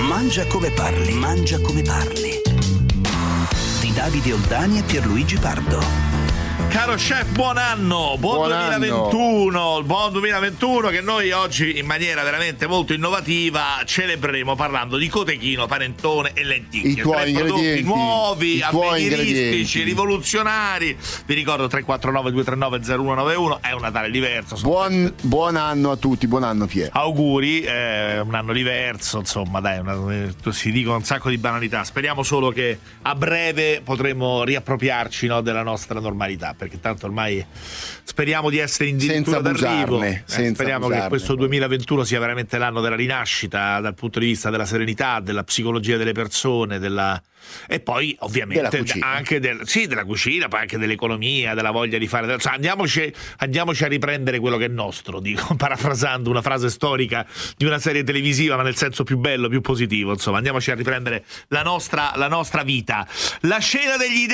Mangia come parli, mangia come parli. Di Davide Oldani e Pierluigi Pardo. Caro chef, buon anno, buon 2021, buon 2021 che noi oggi in maniera veramente molto innovativa celebreremo parlando di cotechino, panettone e lenticchie. I tuoi prodotti ingredienti, nuovi, avveniristici, rivoluzionari. Vi ricordo 349-239-0191, è un Natale diverso. Buon anno a tutti, buon anno Pier. Auguri, un anno diverso, insomma dai, si dicono un sacco di banalità. Speriamo solo che a breve potremo riappropriarci, no, della nostra normalità, perché tanto ormai speriamo di essere addirittura d'arrivo. Speriamo che questo 2021 sia veramente l'anno della rinascita dal punto di vista della serenità, della psicologia delle persone, e poi ovviamente anche della cucina, poi anche dell'economia, della voglia di fare, cioè, andiamoci a riprendere quello che è nostro, dico, parafrasando una frase storica di una serie televisiva, ma nel senso più bello, più positivo, insomma, andiamoci a riprendere la nostra vita. La scena degli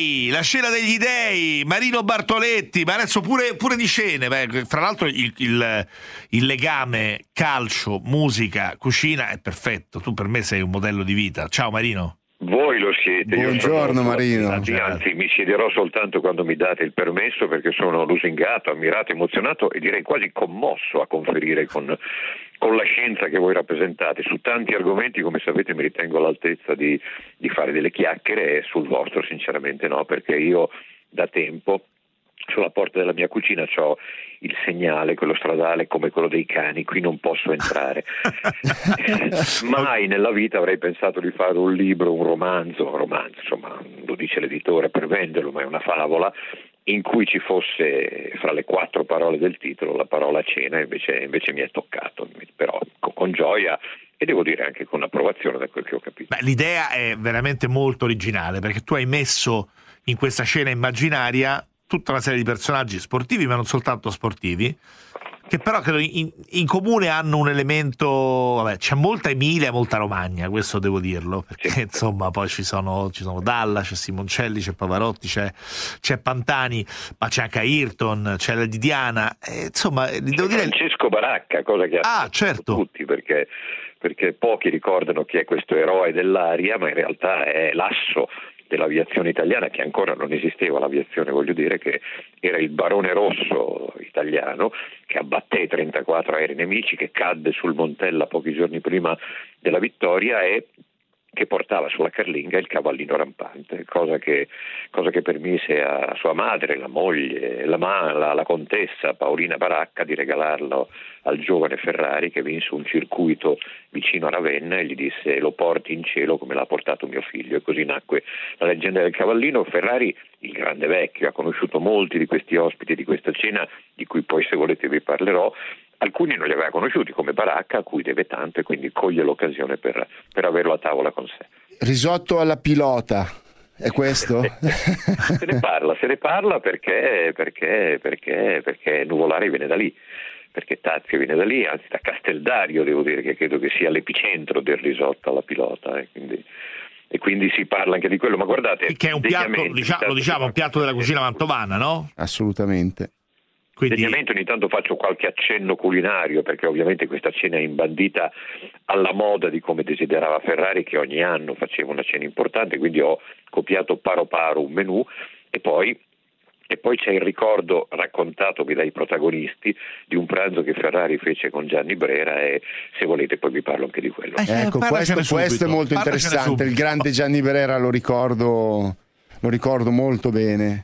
dei, Marino Bartoletti, ma adesso pure di scene, fra l'altro il legame calcio, musica, cucina è perfetto. Tu per me sei un modello di vita. Ciao Marino. Voi lo siete. Buongiorno Marino. Anzi, mi siederò soltanto quando mi date il permesso, perché sono lusingato, ammirato, emozionato e direi quasi commosso a conferire con la scienza che voi rappresentate su tanti argomenti. Come sapete, mi ritengo all'altezza di fare delle chiacchiere, e sul vostro sinceramente no, perché io da tempo sulla porta della mia cucina c'ho il segnale, quello stradale, come quello dei cani, qui non posso entrare. Mai nella vita avrei pensato di fare un libro, un romanzo, insomma, lo dice l'editore per venderlo, ma è una favola, in cui ci fosse fra le 4 parole del titolo la parola cena, invece mi è toccato, però con gioia e devo dire anche con approvazione da quel che ho capito. L'idea è veramente molto originale, perché tu hai messo in questa scena immaginaria tutta una serie di personaggi sportivi, ma non soltanto sportivi, che però credo in comune hanno un elemento, c'è molta Emilia, molta Romagna, questo devo dirlo, perché insomma poi ci sono Dalla, c'è Simoncelli, c'è Pavarotti, c'è Pantani, ma c'è anche Ayrton, c'è la Diana, insomma devo dire Francesco Baracca, cosa che ha certo. tutti, perché pochi ricordano chi è questo eroe dell'aria, ma in realtà è l'asso dell'aviazione italiana, che ancora non esisteva l'aviazione, voglio dire, che era il Barone Rosso italiano, che abbatté 34 aerei nemici, che cadde sul Montella pochi giorni prima della vittoria e che portava sulla carlinga il cavallino rampante, cosa che permise a sua madre, la moglie, la contessa Paolina Baracca di regalarlo al giovane Ferrari, che vinse un circuito vicino a Ravenna, e gli disse: lo porti in cielo come l'ha portato mio figlio. E così nacque la leggenda del cavallino. Ferrari, il grande vecchio, ha conosciuto molti di questi ospiti di questa cena, di cui poi se volete vi parlerò. Alcuni non li aveva conosciuti, come Baracca, a cui deve tanto, e quindi coglie l'occasione per averlo a tavola con sé. Risotto alla pilota, è questo? Se ne parla perché Nuvolari viene da lì, perché Tazio viene da lì, anzi da Casteldario, devo dire, che credo che sia l'epicentro del risotto alla pilota, e quindi si parla anche di quello. Ma guardate, che è un piatto, un piatto della cucina mantovana, no? Assolutamente. Degnamente ogni tanto faccio qualche accenno culinario, perché ovviamente questa cena è imbandita alla moda di come desiderava Ferrari, che ogni anno faceva una cena importante, quindi ho copiato paro un menù, e poi c'è il ricordo raccontatomi dai protagonisti di un pranzo che Ferrari fece con Gianni Brera, e se volete poi vi parlo anche di quello. Ecco, questo è molto interessante. Il grande Gianni Brera lo ricordo molto bene.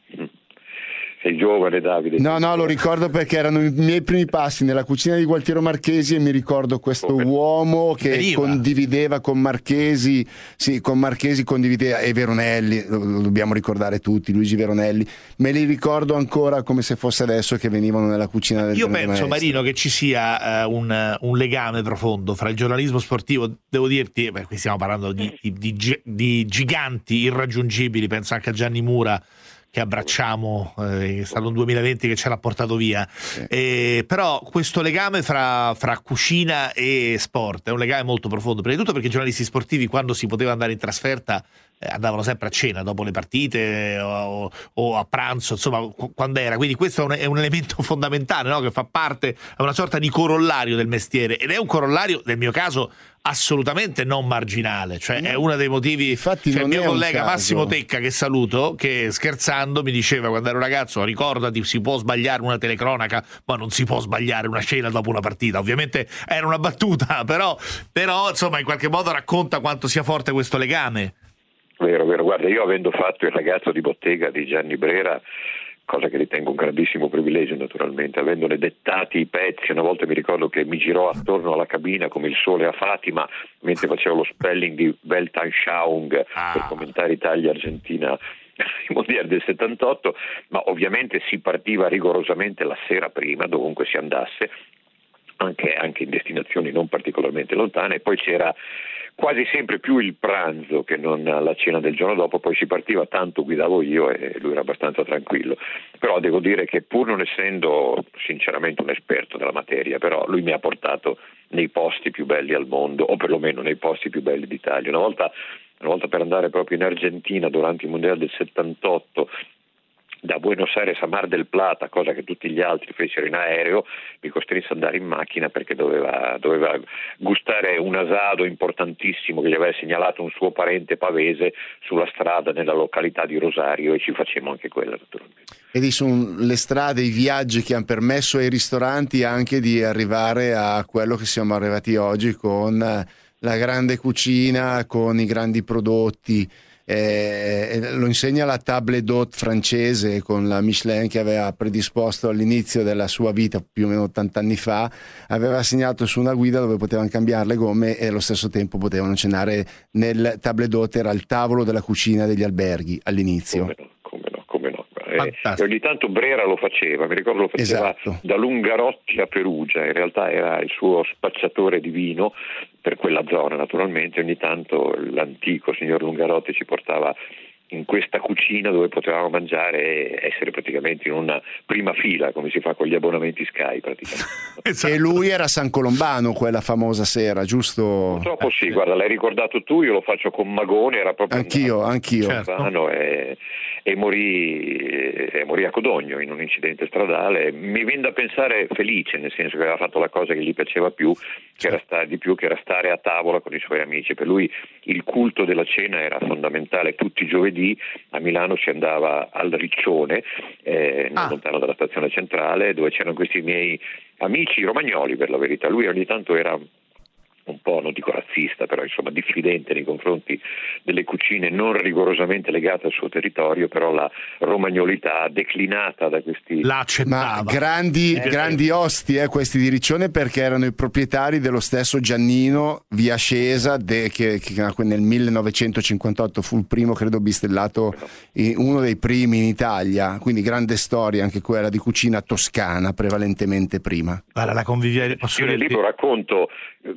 Sei giovane, Davide. No, lo ricordo perché erano i miei primi passi nella cucina di Gualtiero Marchesi, e mi ricordo questo uomo che condivideva con Marchesi, condivideva, e Veronelli, lo dobbiamo ricordare tutti, Luigi Veronelli, me li ricordo ancora come se fosse adesso che venivano nella cucina del Io penso, maestro. Marino, che ci sia un legame profondo fra il giornalismo sportivo, devo dirti, qui stiamo parlando di giganti irraggiungibili, penso anche a Gianni Mura, che abbracciamo, è stato un 2020 che ce l'ha portato via, però questo legame fra cucina e sport è un legame molto profondo, prima di tutto perché i giornalisti sportivi, quando si poteva andare in trasferta, andavano sempre a cena dopo le partite o a pranzo, insomma, quando era, quindi questo è un elemento fondamentale, no? Che fa parte, è una sorta di corollario del mestiere, ed è un corollario, nel mio caso, assolutamente non marginale, cioè è uno dei motivi. Infatti cioè, non il mio è collega un caso. Massimo Tecca, che saluto, che scherzando mi diceva quando ero ragazzo: ricordati, si può sbagliare una telecronaca, ma non si può sbagliare una scena dopo una partita. Ovviamente era una battuta, però insomma in qualche modo racconta quanto sia forte questo legame. Vero, guarda, io avendo fatto il ragazzo di bottega di Gianni Brera, cosa che ritengo un grandissimo privilegio naturalmente, avendone dettati i pezzi, una volta mi ricordo che mi girò attorno alla cabina come il sole a Fatima mentre facevo lo spelling di Weltanschauung per commentare Italia-Argentina i mondiali del 78, ma ovviamente si partiva rigorosamente la sera prima, dovunque si andasse, anche in destinazioni non particolarmente lontane, e poi c'era quasi sempre più il pranzo che non la cena del giorno dopo, poi si partiva, tanto guidavo io e lui era abbastanza tranquillo. Però devo dire che pur non essendo sinceramente un esperto della materia, però lui mi ha portato nei posti più belli al mondo, o perlomeno nei posti più belli d'Italia. Una volta per andare proprio in Argentina durante il mondiale del 78, da Buenos Aires a Mar del Plata, cosa che tutti gli altri fecero in aereo, mi costrinse ad andare in macchina perché doveva gustare un asado importantissimo che gli aveva segnalato un suo parente pavese sulla strada nella località di Rosario, e ci facemmo anche quella naturalmente. Ed sono le strade, i viaggi che hanno permesso ai ristoranti anche di arrivare a quello che siamo arrivati oggi, con la grande cucina, con i grandi prodotti. Lo insegna la table d'hôte francese con la Michelin, che aveva predisposto all'inizio della sua vita più o meno 80 anni fa, aveva segnato su una guida dove potevano cambiare le gomme e allo stesso tempo potevano cenare nel table d'hôte, era il tavolo della cucina degli alberghi all'inizio. Come no. E ogni tanto Brera lo faceva, mi ricordo lo faceva da Lungarotti a Perugia, in realtà era il suo spacciatore di vino per quella zona naturalmente. Ogni tanto l'antico signor Lungarotti ci portava in questa cucina dove potevamo mangiare e essere praticamente in una prima fila, come si fa con gli abbonamenti Sky praticamente. Esatto. E lui era San Colombano quella famosa sera, giusto? Purtroppo sì, guarda, l'hai ricordato tu, io lo faccio con Magone, era proprio anch'io. Certo. E morì a Codogno in un incidente stradale. Mi viene da pensare felice, nel senso che aveva fatto la cosa che gli piaceva più, che era stare a tavola con i suoi amici. Per lui il culto della cena era fondamentale. Tutti i giovedì a Milano si andava al Riccione, non lontano dalla stazione centrale, dove c'erano questi miei amici romagnoli, per la verità. Lui ogni tanto era un po', non dico razzista, però insomma diffidente nei confronti delle cucine non rigorosamente legate al suo territorio, però la romagnolità declinata da questi... Ma grandi osti questi di Riccione, perché erano i proprietari dello stesso Giannino via Scesa, che nel 1958 fu il primo, credo, bistellato, uno dei primi in Italia, quindi grande storia anche quella di cucina toscana prevalentemente prima. Guarda, la convivialità. Io nel libro racconto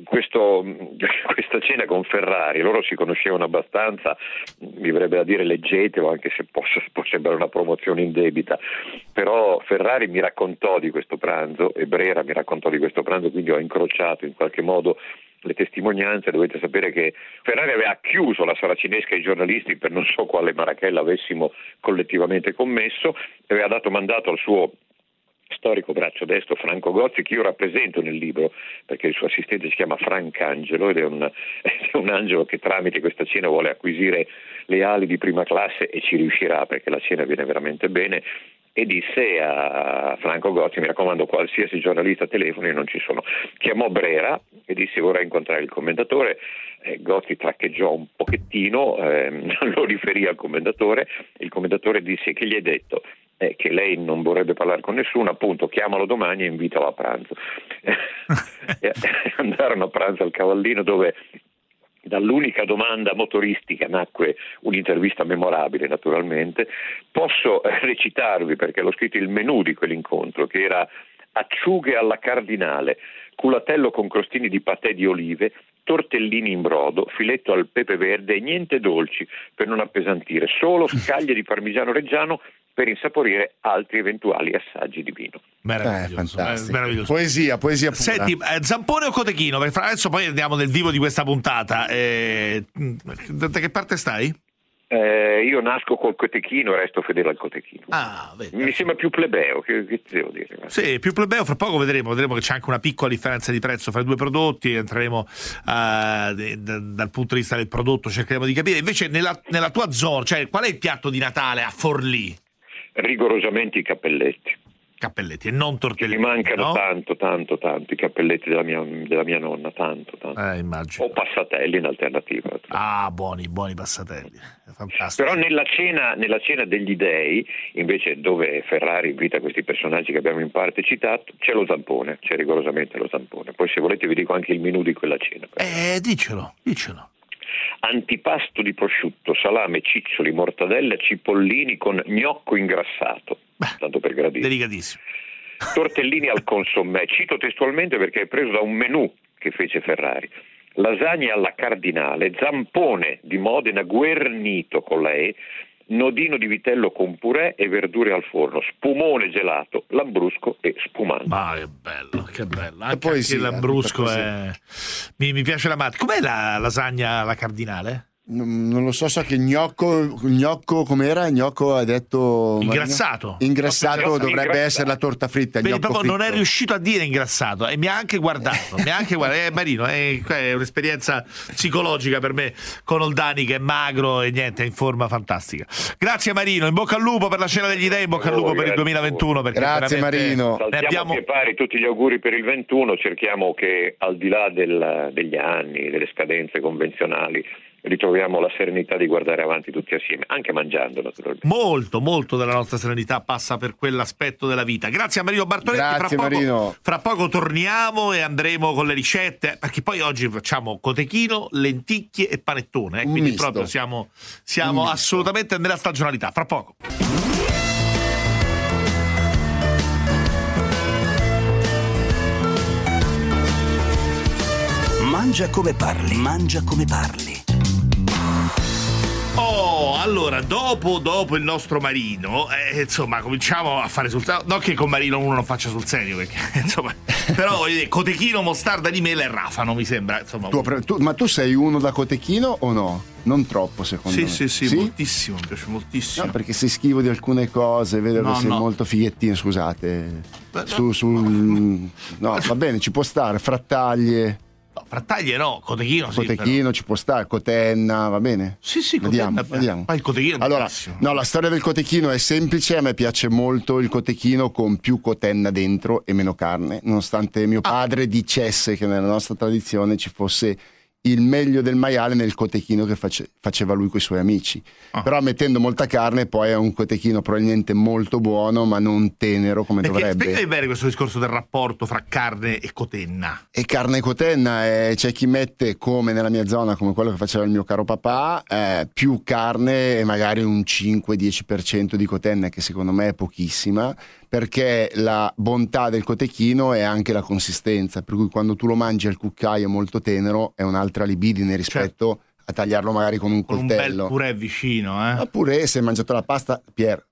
questa cena con Ferrari. Loro si conoscevano abbastanza, mi verrebbe da dire leggetelo, anche se può sembrare una promozione indebita, però Ferrari mi raccontò di questo pranzo e Brera mi raccontò di questo pranzo, quindi ho incrociato in qualche modo le testimonianze. Dovete sapere che Ferrari aveva chiuso la saracinesca ai giornalisti per non so quale marachella avessimo collettivamente commesso, e aveva dato mandato al suo storico braccio destro Franco Gozzi, che io rappresento nel libro perché il suo assistente si chiama Francangelo ed è un angelo che tramite questa cena vuole acquisire le ali di prima classe, e ci riuscirà perché la cena viene veramente bene. E disse a Franco Gozzi: mi raccomando, qualsiasi giornalista telefoni, non ci sono. Chiamò Brera e disse: vorrei incontrare il commentatore. Gozzi traccheggiò un pochettino, lo riferì al commentatore. Il commentatore disse: che gli hai detto? Che lei non vorrebbe parlare con nessuno, appunto, chiamalo domani e invitalo a pranzo. Andarono a pranzo al Cavallino, dove dall'unica domanda motoristica nacque un'intervista memorabile, naturalmente. Posso recitarvi, perché l'ho scritto, il menù di quell'incontro, che era acciughe alla cardinale, culatello con crostini di patè di olive, tortellini in brodo, filetto al pepe verde e niente dolci per non appesantire, solo scaglie di parmigiano reggiano per insaporire altri eventuali assaggi di vino. Meraviglioso. Poesia pura. Senti, Zampone o Cotechino? Perché adesso poi andiamo nel vivo di questa puntata. Da che parte stai? Io nasco col cotechino e resto fedele al cotechino. Vedi. Mi sembra più plebeo, che ti devo dire? Sì, più plebeo, fra poco vedremo che c'è anche una piccola differenza di prezzo fra i due prodotti, entreremo dal punto di vista del prodotto, cercheremo di capire. Invece nella tua zona, cioè qual è il piatto di Natale a Forlì? Rigorosamente i cappelletti. Cappelletti e non tortellini. Mi mancano no? tanto i cappelletti della mia nonna, tanto. Immagino. O passatelli in alternativa. Buoni passatelli, fantastico. Però nella cena degli dei, invece, dove Ferrari invita questi personaggi che abbiamo in parte citato, c'è lo zampone, c'è rigorosamente lo zampone. Poi se volete vi dico anche il menù di quella cena. Dicelo. Antipasto di prosciutto, salame, ciccioli, mortadella, cipollini con gnocco ingrassato, tanto per gradire. Delicatissimo. Tortellini al consommé, cito testualmente perché è preso da un menù che fece Ferrari. Lasagne alla cardinale, zampone di Modena guernito con la E, nodino di vitello con purè e verdure al forno, spumone gelato, lambrusco e spumante. Che bello. Anche il lambrusco mi piace la matta. Com'è la lasagna alla cardinale? Non lo so che gnocco com'era? Gnocco ha detto ingrassato. Ingrassato dovrebbe essere la torta fritta. Vedi, proprio non è riuscito a dire ingrassato e mi ha anche guardato. Marino, è un'esperienza psicologica per me con Oldani che è magro e niente, è in forma fantastica. Grazie Marino, in bocca al lupo per la cena degli dei, in bocca al lupo per il 2021. Grazie Marino. Saltiamo a pari tutti gli auguri per il 21, cerchiamo che al di là degli anni, delle scadenze convenzionali, ritroviamo la serenità di guardare avanti tutti assieme, anche mangiando naturalmente. Molto della nostra serenità passa per quell'aspetto della vita. Grazie a Marino Bartoletti. Grazie Marino. Fra poco torniamo e andremo con le ricette, perché poi oggi facciamo cotechino, lenticchie e panettone, quindi misto. proprio siamo assolutamente nella stagionalità. Fra poco. Mangia come parli. Allora, dopo il nostro Marino, insomma, cominciamo a fare sul serio. Non che con Marino uno non faccia sul serio, perché insomma, però voglio dire, cotechino, mostarda di mela e rafano, mi sembra. Insomma, ma tu sei uno da cotechino o no? Non troppo, secondo me. Sì, moltissimo, mi piace moltissimo. No, perché sei schivo di alcune cose, vedo che sei molto fighettino, scusate. No, va bene, ci può stare, frattaglie. No, frattaglie no, cotechino però. Ci può stare, cotenna, va bene? Sì, vediamo. Ma il cotechino allora, no, la storia del cotechino è semplice, a me piace molto il cotechino con più cotenna dentro e meno carne, nonostante mio padre dicesse che nella nostra tradizione ci fosse il meglio del maiale nel cotechino che faceva lui con i suoi amici. Però mettendo molta carne poi è un cotechino probabilmente molto buono ma non tenero come dovrebbe. Spiegami bene questo discorso del rapporto fra carne e cotenna. E carne e cotenna, c'è chi mette, come nella mia zona, come quello che faceva il mio caro papà, più carne e magari un 5-10% di cotenna, che secondo me è pochissima, perché la bontà del cotechino è anche la consistenza, per cui quando tu lo mangi al cucchiaio molto tenero è un'altra libidine rispetto a tagliarlo magari con un coltello. Un bel purè vicino, Ma purè, se hai mangiato la pasta, il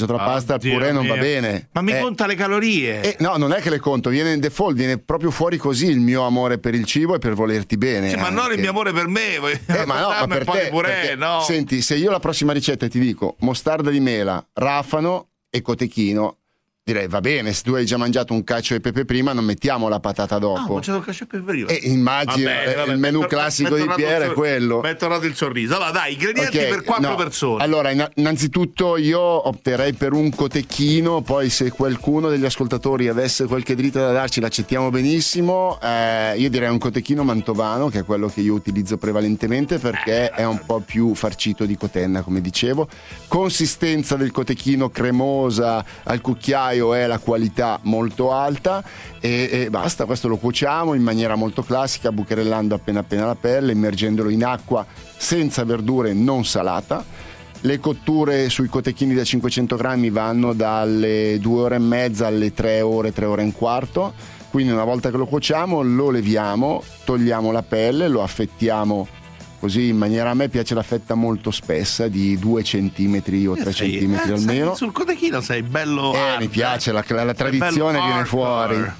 purè non va bene. Ma mi conta le calorie? No, non è che le conto, viene in default, viene proprio fuori così il mio amore per il cibo e per volerti bene. Ma non il mio amore per me, ma per te, purè, no. Senti, se io la prossima ricetta ti dico mostarda di mela, rafano e cotechino, direi va bene, se tu hai già mangiato un cacio e pepe prima non mettiamo la patata dopo. Ho mangiato un cacio e pepe prima. Immagino, il menù classico di Pierre è quello. Mi è tornato il sorriso. Allora dai, ingredienti per 4 persone. Allora, innanzitutto io opterei per un cotechino, poi se qualcuno degli ascoltatori avesse qualche dritta da darci l'accettiamo benissimo. Io direi un cotechino mantovano, che è quello che io utilizzo prevalentemente perché è un po' più farcito di cotenna, come dicevo. Consistenza del cotechino cremosa al cucchiaio, è la qualità molto alta e basta. Questo lo cuociamo in maniera molto classica, bucherellando appena la pelle, immergendolo in acqua senza verdure, non salata. Le cotture sui cotechini da 500 grammi vanno dalle 2 ore e mezza alle 3 ore e un quarto. Quindi una volta che lo cuociamo lo leviamo, togliamo la pelle, lo affettiamo così in maniera, a me piace la fetta molto spessa di 2 centimetri o 3 centimetri almeno. Sul cotechino sei bello mi piace, la tradizione viene fuori.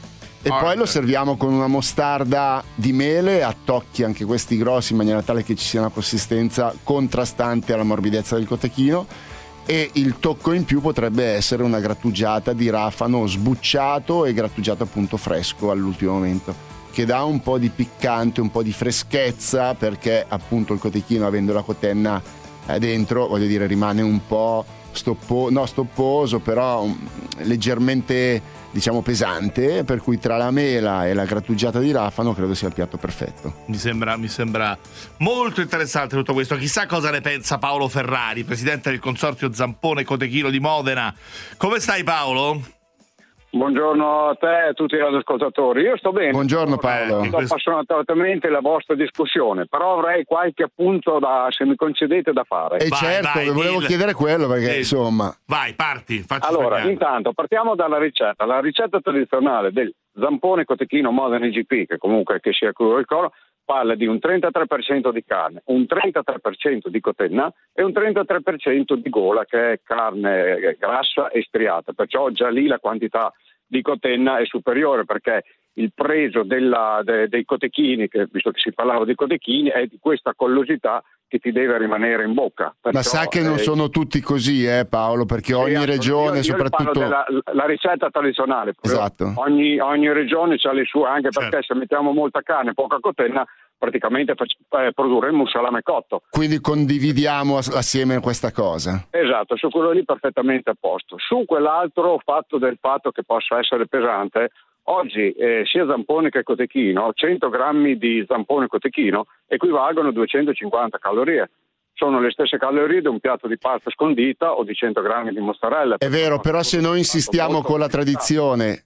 E poi lo serviamo con una mostarda di mele a tocchi, anche questi grossi, in maniera tale che ci sia una consistenza contrastante alla morbidezza del cotechino. E il tocco in più potrebbe essere una grattugiata di rafano sbucciato e grattugiato appunto fresco all'ultimo momento, che dà un po' di piccante, un po' di freschezza, perché appunto il cotechino, avendo la cotenna dentro, voglio dire, rimane un po' stopposo, però leggermente, diciamo, pesante, per cui tra la mela e la grattugiata di rafano credo sia il piatto perfetto. Mi sembra molto interessante tutto questo. Chissà cosa ne pensa Paolo Ferrari, presidente del consorzio Zampone Cotechino di Modena. Come stai, Paolo? Buongiorno a te e a tutti gli ascoltatori. Io sto bene. Buongiorno Paolo. Sto appassionatamente la vostra discussione, però avrei qualche appunto se mi concedete, da fare. E certo, volevo chiedere quello, perché insomma. Vai, parti. Allora, intanto partiamo dalla ricetta. La ricetta tradizionale del Zampone Cotechino Modena IGP, che comunque che sia crudo il coro, parla di un 33% di carne, un 33% di cotenna e un 33% di gola, che è carne grassa e striata. Perciò già lì la quantità di cotenna è superiore, perché il pregio dei cotechini, visto che si parlava di cotechini, è di questa collosità che ti deve rimanere in bocca. Perciò, ma sa che non sono tutti così, Paolo, perché ogni regione, soprattutto la ricetta tradizionale, esatto. ogni regione ha le sue, anche perché se mettiamo molta carne e poca cotenna, praticamente produrremo un salame cotto. Quindi condividiamo assieme questa cosa. Esatto, su quello lì perfettamente a posto. Su quell'altro del fatto che possa essere pesante, oggi sia zampone che cotechino, 100 grammi di zampone cotechino equivalgono a 250 calorie. Sono le stesse calorie di un piatto di pasta scondita o di 100 grammi di mozzarella. È vero, però se noi insistiamo con la tradizione,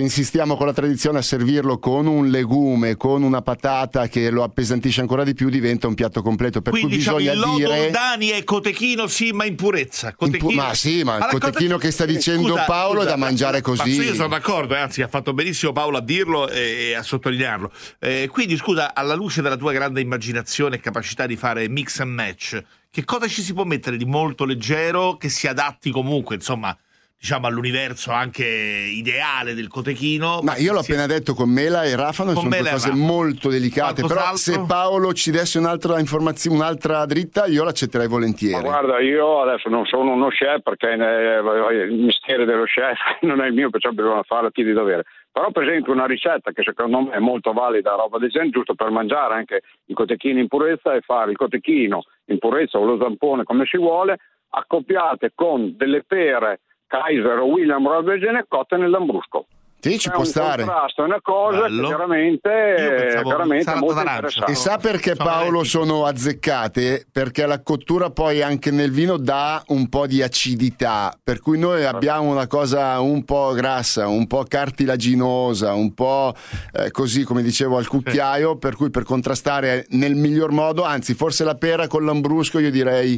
a servirlo con un legume, con una patata che lo appesantisce ancora di più, diventa un piatto completo. Per quindi cui bisogna il lodo dire Dani è cotechino, sì, ma in purezza. Ma il cotechino che sta dicendo Paolo è da mangiare così. Ma io sono d'accordo, anzi ha fatto benissimo Paolo a dirlo e a sottolinearlo. Quindi scusa, alla luce della tua grande immaginazione e capacità di fare mix and match, che cosa ci si può mettere di molto leggero che si adatti comunque, insomma, diciamo, all'universo anche ideale del cotechino? Ma io l'ho appena detto, con mela e rafano, sono due cose molto delicate. Però se Paolo ci desse un'altra informazione, un'altra dritta, io l'accetterei volentieri. Ma guarda, io adesso non sono uno chef, perché il mestiere dello chef non è il mio, perciò bisogna farlo chi di dovere. Però per esempio una ricetta che secondo me è molto valida, roba del genere, giusto per mangiare anche i cotechini in purezza, è fare il cotechino in purezza o lo zampone come si vuole, accoppiate con delle pere Kaiser o William, roba del genere, cotte nel lambrusco. Sì, ci può stare. È una cosa che veramente molto interessante. E sa perché, Paolo, sono azzeccate? Perché la cottura poi anche nel vino dà un po' di acidità, per cui noi abbiamo una cosa un po' grassa, un po' cartilaginosa, un po' così, come dicevo, al cucchiaio, per cui per contrastare nel miglior modo, anzi forse la pera con l'ambrusco io direi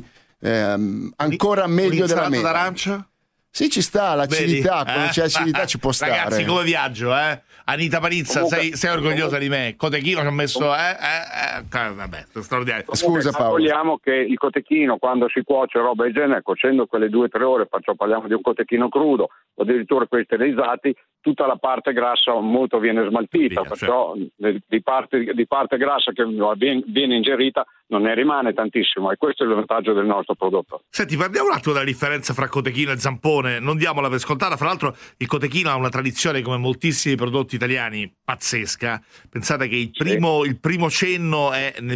ancora meglio della mela. D'arancia? Sì, ci sta l'acidità, quando c'è acidità ci può stare. Ragazzi, come viaggio, Anita Panizza, sei orgogliosa di me. Cotechino ci ho messo, vabbè, straordinario. Scusa Paolo. Vogliamo che il cotechino, quando si cuoce roba del genere, cuocendo quelle 2-3 ore, perciò parliamo di un cotechino crudo o addirittura quelli sterilizzati, tutta la parte grassa molto viene smaltita, perciò di parte grassa che viene ingerita non ne rimane tantissimo, e questo è il vantaggio del nostro prodotto. Senti, parliamo un attimo della differenza fra cotechino e zampone, non diamola per scontata. Fra l'altro il cotechino ha una tradizione, come moltissimi prodotti italiani, pazzesca. Pensate che il primo cenno è nel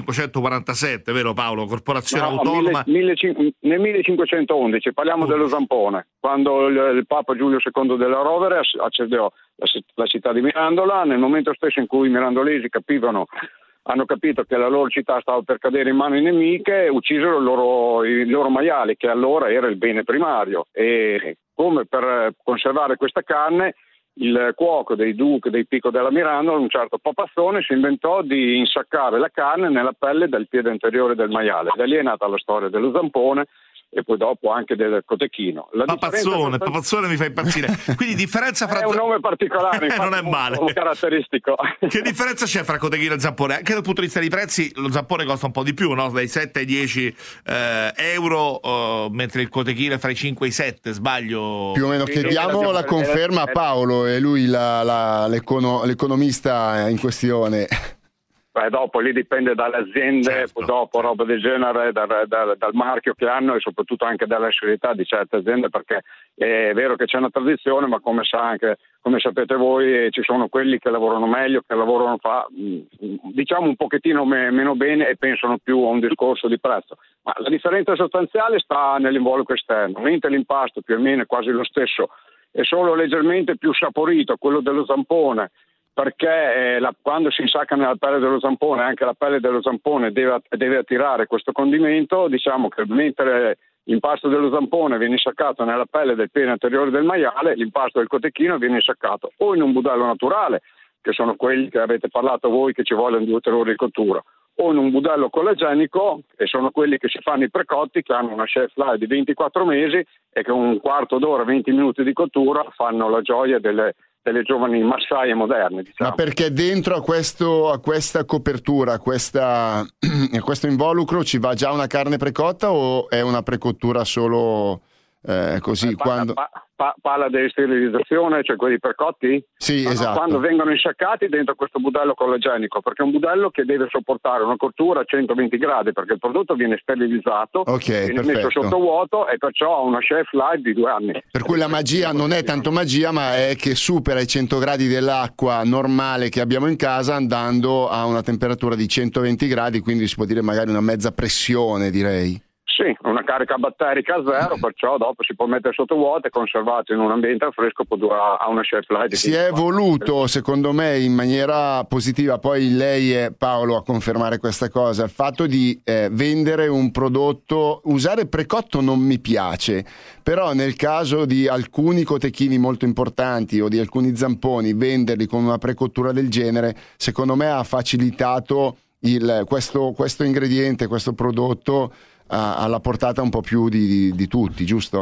1547, vero Paolo? Corporazione autonoma. Nel 1511, parliamo dello zampone, quando il Papa Giulio II della Rovere accedeva la città di Mirandola, nel momento stesso in cui i mirandolesi hanno capito che la loro città stava per cadere in mani nemiche, uccisero il loro maiale, che allora era il bene primario, e come per conservare questa carne il cuoco dei duchi dei Pico della Mirandola, un certo Papazzone, si inventò di insaccare la carne nella pelle del piede anteriore del maiale. Da lì è nata la storia dello zampone, e poi dopo anche del cotechino. Papazzone mi fa impazzire. Quindi differenza fra... È un nome particolare, non è male. Caratteristico. Che differenza c'è fra cotechino e zampone? Anche dal punto di vista dei prezzi, lo zampone costa un po' di più, no? Dai 7 ai 10 euro, mentre il cotechino è fra i 5 e i 7, sbaglio? Più o meno. Chiediamo la conferma a Paolo, è lui l'economista in questione. Dopo lì dipende dalle aziende, certo, poi dopo roba del genere, dal marchio che hanno e soprattutto anche dalla serietà di certe aziende, perché è vero che c'è una tradizione, ma come sapete voi, ci sono quelli che lavorano meglio, che lavorano diciamo un pochettino meno bene e pensano più a un discorso di prezzo. Ma la differenza sostanziale sta nell'involucro esterno, mentre l'impasto più o meno è quasi lo stesso, è solo leggermente più saporito quello dello zampone, perché quando si insacca nella pelle dello zampone, anche la pelle dello zampone deve attirare questo condimento. Diciamo che mentre l'impasto dello zampone viene insaccato nella pelle del pene anteriore del maiale, l'impasto del cotechino viene insaccato o in un budello naturale, che sono quelli che avete parlato voi che ci vogliono 2 o 3 ore di cottura, o in un budello collagenico, che sono quelli che si fanno i precotti, che hanno una shelf life di 24 mesi e che un quarto d'ora, 20 minuti di cottura fanno la gioia delle giovani massaie moderne, diciamo. Ma perché dentro a questa copertura, a questo involucro ci va già una carne precotta o è una precottura solo così? Parla di sterilizzazione, cioè quelli precotti? Sì, esatto. Quando vengono insciaccati dentro questo budello collagenico, perché è un budello che deve sopportare una cottura a 120 gradi, perché il prodotto viene sterilizzato, viene messo sotto vuoto e perciò ha una shelf life di 2 anni. Per cui la magia non è tanto magia, ma è che supera i 100 gradi dell'acqua normale che abbiamo in casa andando a una temperatura di 120 gradi, quindi si può dire magari una mezza pressione, direi. Sì, una carica batterica zero, perciò dopo si può mettere sotto vuoto e conservato in un ambiente al fresco ha una shelf life. Si è voluto, secondo me, in maniera positiva, poi lei è Paolo a confermare questa cosa, il fatto di vendere un prodotto, usare precotto non mi piace, però nel caso di alcuni cotechini molto importanti o di alcuni zamponi, venderli con una precottura del genere, secondo me ha facilitato questo ingrediente, questo prodotto alla portata un po' più di tutti, giusto?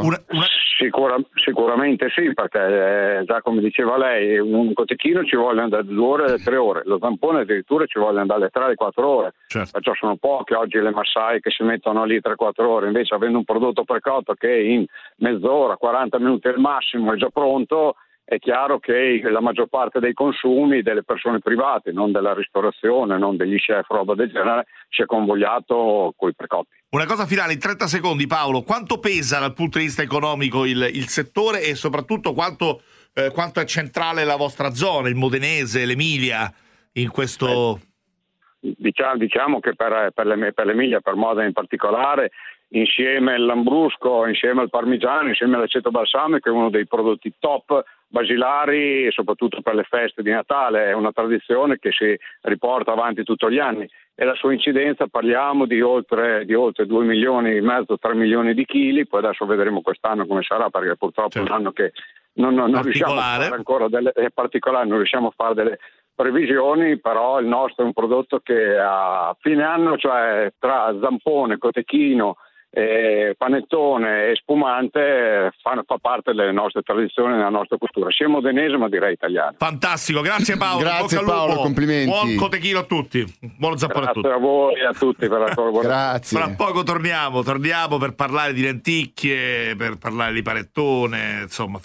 Sicuramente sì, perché già come diceva lei, un cotechino ci vogliono da 2 ore alle 3 ore, lo zampone addirittura ci vogliono dalle 3 alle 4 ore, certo. Perciò sono poche oggi le massaie che si mettono lì 3-4 ore, invece avendo un prodotto precotto che in mezz'ora, 40 minuti al massimo è già pronto, è chiaro che la maggior parte dei consumi delle persone private, non della ristorazione, non degli chef, roba del genere, si è convogliato coi precotti. Una cosa finale, in 30 secondi, Paolo, quanto pesa dal punto di vista economico il settore e soprattutto quanto è centrale la vostra zona, il Modenese, l'Emilia, in questo... Diciamo che per l'Emilia, per Modena in particolare, insieme al lambrusco, insieme al parmigiano, insieme all'aceto balsamico, è uno dei prodotti top basilari, soprattutto per le feste di Natale. È una tradizione che si riporta avanti tutti gli anni e la sua incidenza, parliamo di oltre 2 milioni e mezzo, 3 milioni di chili. Poi adesso vedremo quest'anno come sarà, perché purtroppo è un anno che non riusciamo a fare ancora è particolare, non riusciamo a fare delle previsioni, però il nostro è un prodotto che a fine anno, cioè tra zampone, cotechino, panettone e spumante, fa parte delle nostre tradizioni, della nostra cultura, sia modenese ma direi italiana. Fantastico, grazie Paolo. Grazie Paolo, complimenti. Buon cotechino a tutti, buon zampone a tutti. Grazie a voi e a tutti per la collaborazione. Grazie. Fra poco torniamo per parlare di lenticchie, per parlare di panettone, insomma.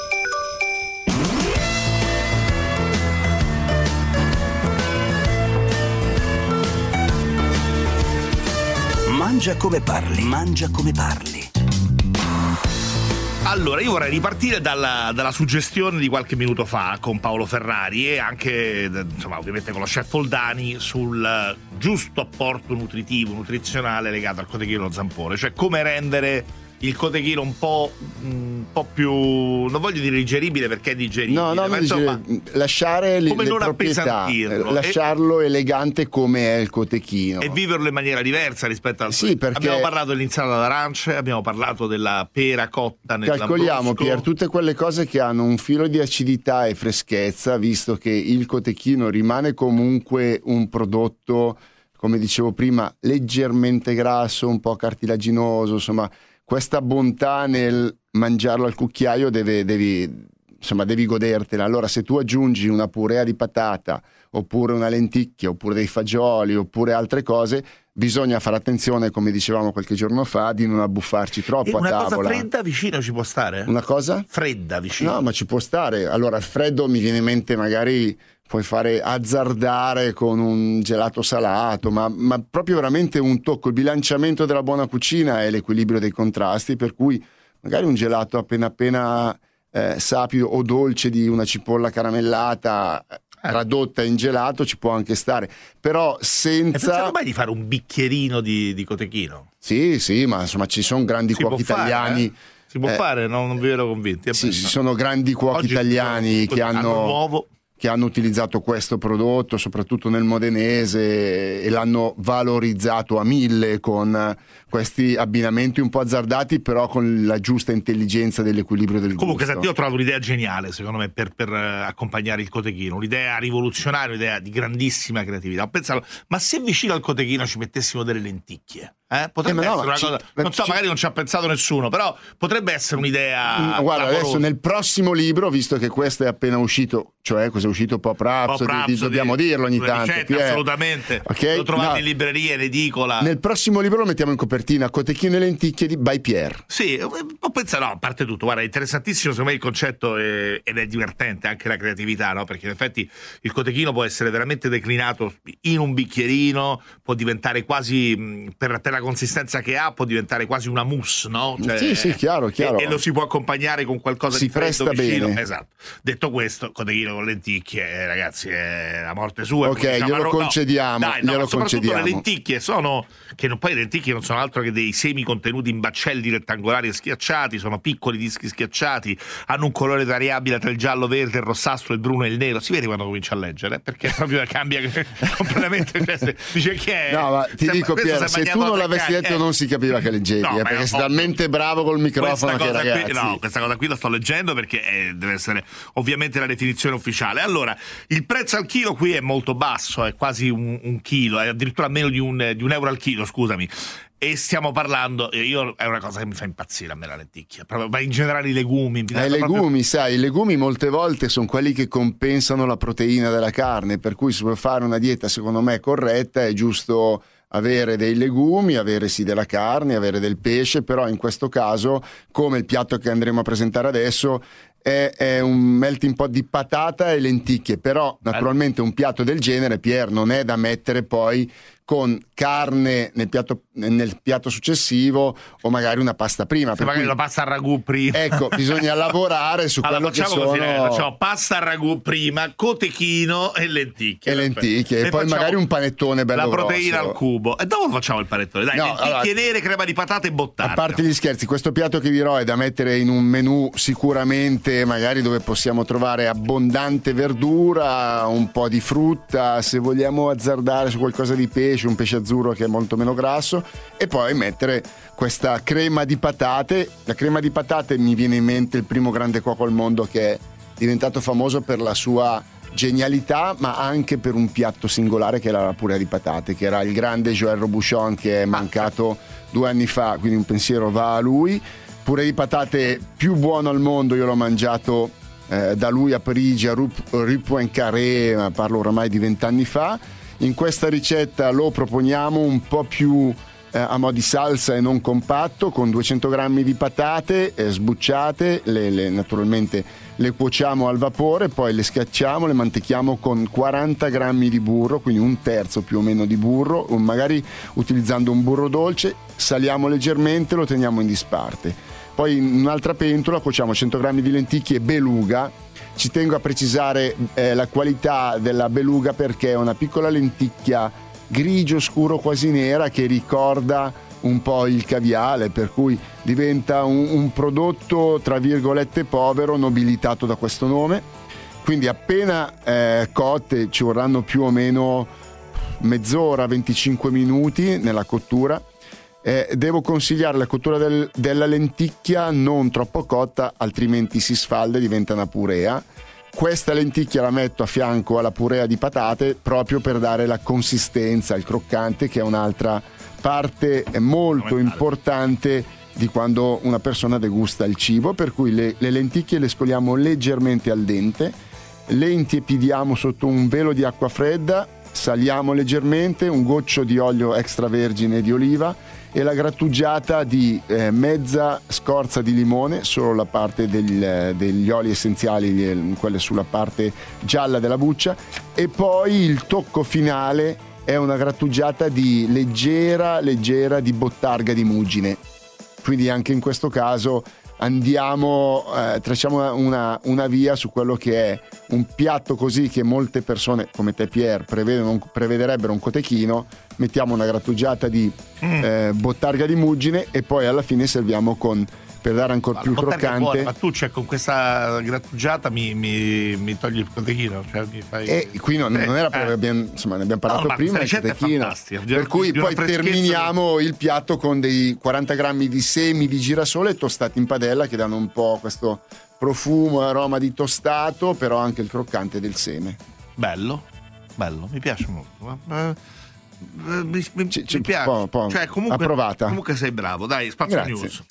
Mangia come parli, mangia come parli. Allora, io vorrei ripartire dalla suggestione di qualche minuto fa con Paolo Ferrari e anche, insomma, ovviamente con lo chef Oldani sul giusto apporto nutrizionale legato al cotechino e allo zampone, cioè come rendere il cotechino un po' più, non voglio dire digeribile perché è digeribile, ma insomma, lasciare le proprietà, lasciarlo elegante come è il cotechino e viverlo in maniera diversa rispetto al perché abbiamo parlato dell'insalata d'arance, abbiamo parlato della pera cotta nel calcoliamo Pier tutte quelle cose che hanno un filo di acidità e freschezza, visto che il cotechino rimane comunque un prodotto, come dicevo prima, leggermente grasso, un po' cartilaginoso, insomma questa bontà nel mangiarlo al cucchiaio devi godertela. Allora se tu aggiungi una purea di patata oppure una lenticchia oppure dei fagioli oppure altre cose, bisogna fare attenzione, come dicevamo qualche giorno fa, di non abbuffarci troppo a tavola. Una cosa fredda vicino ci può stare? Una cosa? Fredda vicino. No, ma ci può stare. Allora il freddo mi viene in mente, magari puoi fare azzardare con un gelato salato, ma proprio veramente un tocco. Il bilanciamento della buona cucina è l'equilibrio dei contrasti, per cui magari un gelato appena sapido o dolce di una cipolla caramellata tradotta in gelato ci può anche stare, però senza... Hai pensato mai di fare un bicchierino di cotechino? Sì, ma insomma ci sono grandi cuochi italiani. Si può fare, non vi ero convinti. Sì, ci sono grandi cuochi italiani che hanno utilizzato questo prodotto, soprattutto nel modenese, e l'hanno valorizzato a 1000 con questi abbinamenti un po' azzardati, però con la giusta intelligenza dell'equilibrio del gusto. Comunque, senti, io ho trovato un'idea geniale, secondo me, per accompagnare il cotechino, un'idea rivoluzionaria, un'idea di grandissima creatività. Ho pensato, ma se vicino al cotechino ci mettessimo delle lenticchie? Potrebbe essere una cosa, non so, magari non ci ha pensato nessuno, però potrebbe essere un'idea. Guarda, adesso nel prossimo libro, visto che questo è appena uscito, cioè questo è uscito Pop Rhapsody, dobbiamo dirlo ogni tanto. Assolutamente, okay? Lo trovate in libreria, in edicola. Nel prossimo libro lo mettiamo in copertina, Cotechino e lenticchie by Pierre. Sì, ho pensato, no, a parte tutto, guarda, è interessantissimo secondo me il concetto ed è divertente anche la creatività, no? Perché in effetti il cotechino può essere veramente declinato in un bicchierino, può diventare quasi, per la consistenza che ha, può diventare quasi una mousse, no? Cioè, sì, chiaro. E lo si può accompagnare con qualcosa di freddo vicino. Bene. Esatto. Detto questo, cotechino con lenticchie, ragazzi, è la morte sua. Ok, glielo concediamo. Soprattutto le lenticchie poi le lenticchie non sono altro che dei semi contenuti in baccelli rettangolari e schiacciati, sono piccoli dischi schiacciati, hanno un colore variabile tra il giallo, verde, il rossastro, il bruno e il nero. Si vede quando comincia a leggere, perché proprio cambia completamente. Dice che è. No, ma ti dico, Pier, se tu non l'avessi letto non si capiva che leggevi, perché sei talmente bravo col microfono che ragazzi. Questa cosa qui la sto leggendo perché deve essere ovviamente la definizione ufficiale. Allora, il prezzo al chilo qui è molto basso, è quasi un chilo, è addirittura meno di un euro al chilo, scusami. E stiamo parlando, è una cosa che mi fa impazzire a me la lenticchia, ma in generale i legumi. I legumi molte volte sono quelli che compensano la proteina della carne, per cui se vuoi fare una dieta secondo me corretta è giusto avere dei legumi, avere sì della carne, avere del pesce, però in questo caso, come il piatto che andremo a presentare adesso, è un melting pot di patata e lenticchie, però naturalmente un piatto del genere, Pier, non è da mettere poi con carne nel piatto successivo o magari una pasta prima. Magari una pasta al ragù prima. Ecco, bisogna lavorare su quello che sono... Facciamo pasta al ragù prima, cotechino e lenticchie. E poi magari un panettone bello grosso. La proteina al cubo. E dopo facciamo il panettone. Dai, lenticchie nere, crema di patate e bottarga. A parte gli scherzi, questo piatto che dirò è da mettere in un menù sicuramente, magari dove possiamo trovare abbondante verdura, un po' di frutta, se vogliamo azzardare su qualcosa di pesce, un pesce azzurro che è molto meno grasso, e poi mettere questa crema di patate. La crema di patate mi viene in mente il primo grande cuoco al mondo che è diventato famoso per la sua genialità, ma anche per un piatto singolare che era la purea di patate, che era il grande Joël Robuchon, che è mancato 2 anni fa, quindi un pensiero va a lui. Purè di patate più buono al mondo, io l'ho mangiato da lui a Parigi, a Rue Poincaré, parlo oramai di 20 anni fa. In questa ricetta lo proponiamo un po' più a mo' di salsa e non compatto, con 200 grammi di patate sbucciate, naturalmente le cuociamo al vapore, poi le schiacciamo, le mantechiamo con 40 grammi di burro, quindi 1/3 più o meno di burro, magari utilizzando un burro dolce, saliamo leggermente, lo teniamo in disparte. Poi in un'altra pentola cuociamo 100 grammi di lenticchie beluga. Ci tengo a precisare la qualità della beluga perché è una piccola lenticchia grigio scuro quasi nera che ricorda un po' il caviale, per cui diventa un prodotto tra virgolette povero, nobilitato da questo nome. Quindi appena cotte ci vorranno più o meno mezz'ora, 25 minuti nella cottura. Devo consigliare la cottura della lenticchia non troppo cotta, altrimenti si sfalda e diventa una purea. Questa lenticchia la metto a fianco alla purea di patate proprio per dare la consistenza, il croccante, che è un'altra parte molto importante di quando una persona degusta il cibo, per cui le lenticchie le scoliamo leggermente al dente, le intiepidiamo sotto un velo di acqua fredda, saliamo leggermente, un goccio di olio extravergine di oliva e la grattugiata di mezza scorza di limone, solo la parte degli oli essenziali, quelle sulla parte gialla della buccia, e poi il tocco finale è una grattugiata di leggera di bottarga di muggine. Quindi anche in questo caso tracciamo una via su quello che è un piatto così che molte persone come te, Pier, prevederebbero un cotechino. Mettiamo una grattugiata di bottarga di muggine e poi alla fine serviamo per dare ancora più croccante. Buona, ma tu con questa grattugiata mi togli il cotechino, cioè mi fai... E qui non era perché ne abbiamo parlato prima, il cotechino, per cui poi terminiamo il piatto con dei 40 grammi di semi di girasole tostati in padella, che danno un po' questo profumo e aroma di tostato, però anche il croccante del seme. Bello, mi piace molto. Mi piace, cioè comunque approvata. Comunque sei bravo, dai, Spazio Grazie. News.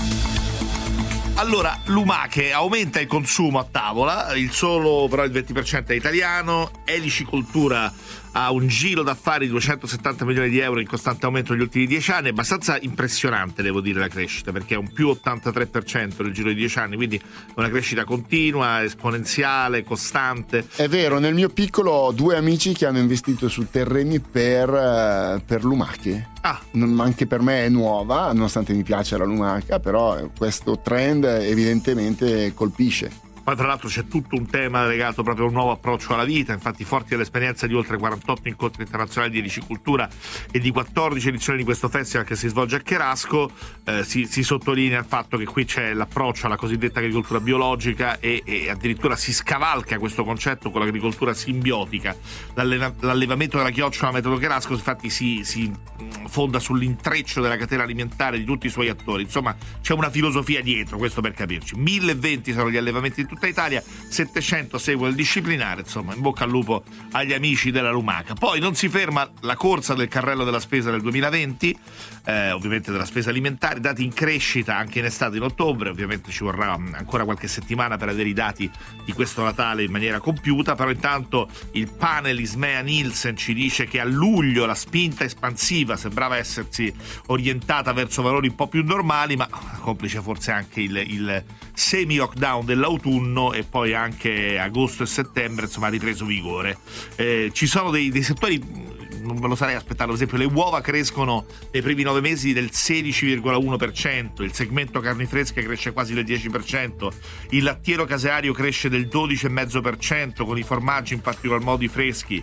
Allora, lumache, aumenta il consumo a tavola, il solo però il 20% è italiano, Elicicoltura ha un giro d'affari di 270 milioni di euro in costante aumento negli ultimi 10 anni, abbastanza impressionante devo dire la crescita, perché è un più 83% nel giro di 10 anni, quindi una crescita continua, esponenziale, costante. È vero, nel mio piccolo ho 2 amici che hanno investito su terreni per lumache. Anche per me è nuova, nonostante mi piace la lumaca, però questo trend evidentemente colpisce. Poi tra l'altro c'è tutto un tema legato proprio a un nuovo approccio alla vita, infatti forti dell'esperienza di oltre 48 incontri internazionali di elicicoltura e di 14 edizioni di questo festival che si svolge a Cherasco, si sottolinea il fatto che qui c'è l'approccio alla cosiddetta agricoltura biologica e addirittura si scavalca questo concetto con l'agricoltura simbiotica. L'allevamento della chiocciola metodo Cherasco infatti si fonda sull'intreccio della catena alimentare di tutti i suoi attori, insomma c'è una filosofia dietro, questo per capirci. 1020 sono gli allevamenti di tutta Italia, 700 segue il disciplinare, insomma in bocca al lupo agli amici della lumaca. Poi non si ferma la corsa del carrello della spesa del 2020, ovviamente della spesa alimentare, dati in crescita anche in estate, in ottobre, ovviamente ci vorrà ancora qualche settimana per avere i dati di questo Natale in maniera compiuta, però intanto il panel Ismea Nielsen ci dice che a luglio la spinta espansiva sembrava essersi orientata verso valori un po' più normali, ma complice forse anche il semi-lockdown dell'autunno e poi anche agosto e settembre insomma ha ripreso vigore. Ci sono dei settori, non me lo sarei aspettato, ad esempio le uova crescono nei primi 9 mesi del 16,1%, il segmento carni fresche cresce quasi del 10%, il lattiero caseario cresce del 12,5% con i formaggi in particolar modo i freschi,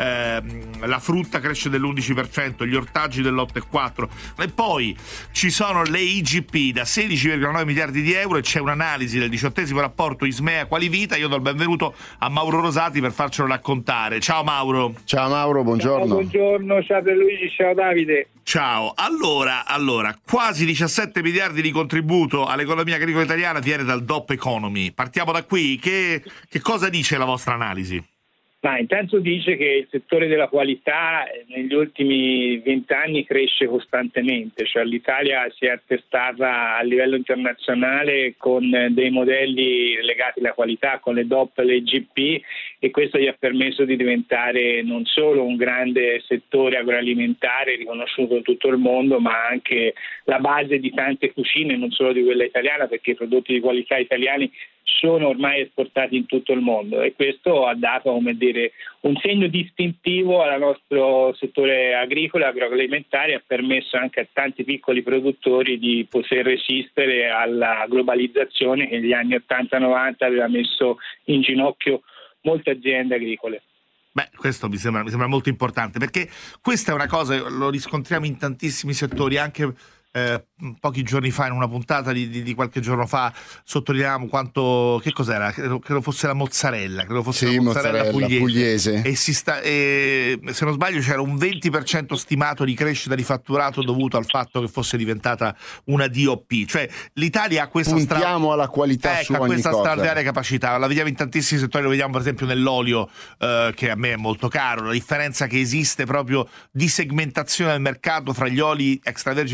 la frutta cresce dell'11%, gli ortaggi dell'8,4%, e poi ci sono le IGP da 16,9 miliardi di euro e c'è un'analisi del 18° rapporto Ismea Qualivita. Io do il benvenuto a Mauro Rosati per farcelo raccontare. Ciao Mauro. Ciao Mauro, buongiorno. Ciao, buongiorno, ciao Luigi, ciao Davide. Ciao, allora, quasi 17 miliardi di contributo all'economia agricola italiana viene dal DOP Economy. Partiamo da qui, che cosa dice la vostra analisi? Intanto dice che il settore della qualità negli ultimi 20 anni cresce costantemente, cioè l'Italia si è attestata a livello internazionale con dei modelli legati alla qualità, con le DOP, le GP, e questo gli ha permesso di diventare non solo un grande settore agroalimentare riconosciuto in tutto il mondo, ma anche la base di tante cucine, non solo di quella italiana, perché i prodotti di qualità italiani sono ormai esportati in tutto il mondo, e questo ha dato, come dire, un segno distintivo al nostro settore agricolo e agroalimentare, ha permesso anche a tanti piccoli produttori di poter resistere alla globalizzazione che negli anni 80-90 aveva messo in ginocchio molte aziende agricole. Questo mi sembra molto importante, perché questa è una cosa, lo riscontriamo in tantissimi settori, anche pochi giorni fa in una puntata di qualche giorno fa sottolineavamo quanto, che cos'era? Credo fosse la mozzarella, mozzarella pugliese. E se non sbaglio c'era un 20% stimato di crescita di fatturato dovuto al fatto che fosse diventata una DOP, cioè l'Italia ha questa puntiamo alla qualità su ogni questa cosa. straordinaria capacità, la vediamo in tantissimi settori, lo vediamo per esempio nell'olio, che a me è molto caro, la differenza che esiste proprio di segmentazione del mercato fra gli oli extravergine e oliva italiani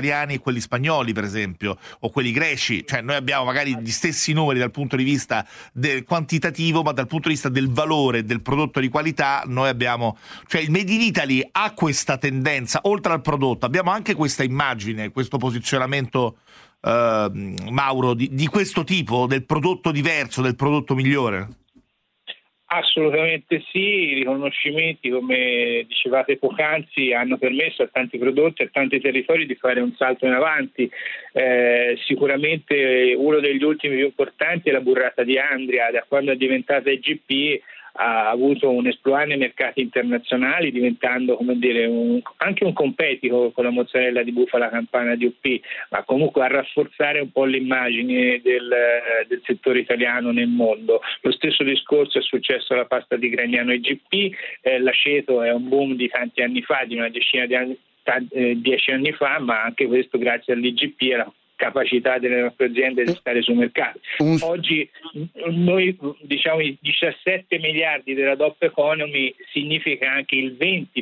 italiani e quelli spagnoli, per esempio, o quelli greci. Cioè noi abbiamo magari gli stessi numeri dal punto di vista del quantitativo, ma dal punto di vista del valore del prodotto di qualità noi abbiamo, cioè il Made in Italy ha questa tendenza, oltre al prodotto abbiamo anche questa immagine, questo posizionamento, Mauro, di questo tipo, del prodotto diverso, del prodotto migliore? Assolutamente sì, i riconoscimenti, come dicevate poc'anzi, hanno permesso a tanti prodotti, a tanti territori di fare un salto in avanti. Sicuramente uno degli ultimi più importanti è la burrata di Andria. Da quando è diventata IGP ha avuto un esploit nei mercati internazionali, diventando, come dire, anche un competitor con la mozzarella di bufala campana DOP, ma comunque a rafforzare un po' l'immagine del settore italiano nel mondo. Lo stesso discorso è successo alla pasta di Gragnano IGP, l'aceto è un boom di tanti anni fa, di una decina di anni, 10 anni fa, ma anche questo grazie all'IGP e alla capacità delle nostre aziende di stare sul mercato. Oggi noi diciamo i 17 miliardi della DOP Economy significa anche il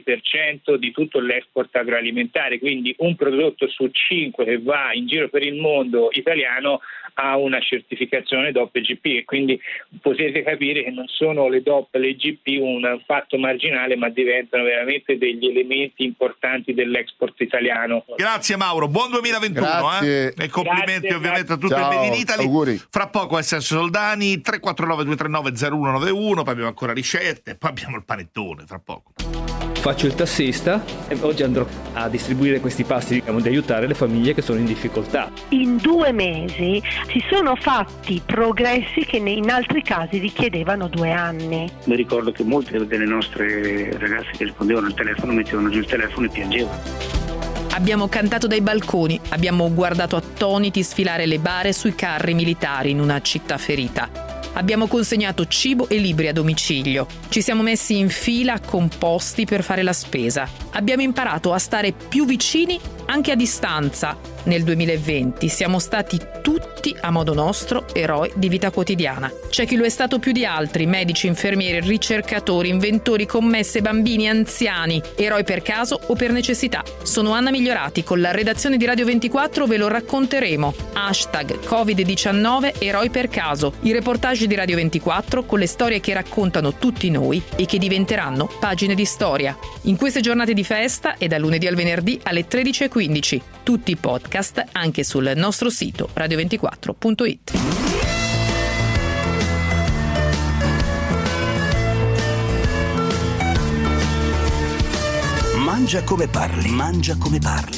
20% di tutto l'export agroalimentare, quindi un prodotto su 5 che va in giro per il mondo italiano ha una certificazione DOP EGP, e quindi potete capire che non sono le DOP e le EGP un fatto marginale, ma diventano veramente degli elementi importanti dell'export italiano. Grazie Mauro, buon 2021. Grazie. E complimenti Grazie, ovviamente a tutto il Made in Italy. Auguri. Fra poco SS Soldani, 349-239-0191, poi abbiamo ancora ricette, poi abbiamo il panettone fra poco. Faccio il tassista e oggi andrò a distribuire questi pasti, di aiutare le famiglie che sono in difficoltà. In 2 mesi si sono fatti progressi che in altri casi richiedevano 2 anni. Mi ricordo che molte delle nostre ragazze che rispondevano al telefono mettevano giù il telefono e piangevano. Abbiamo cantato dai balconi, abbiamo guardato attoniti sfilare le bare sui carri militari in una città ferita. Abbiamo consegnato cibo e libri a domicilio. Ci siamo messi in fila con posti per fare la spesa. Abbiamo imparato a stare più vicini anche a distanza. Nel 2020 siamo stati tutti, a modo nostro, eroi di vita quotidiana. C'è chi lo è stato più di altri: medici, infermieri, ricercatori, inventori, commesse, bambini, anziani, eroi per caso o per necessità. Sono Anna Migliorati, con la redazione di Radio 24 ve lo racconteremo. #Covid-19 eroi per caso. I reportage di Radio 24 con le storie che raccontano tutti noi e che diventeranno pagine di storia. In queste giornate di festa e da lunedì al venerdì alle 13:15. Tutti i podcast anche sul nostro sito radio24.it. Mangia come parli, mangia come parli.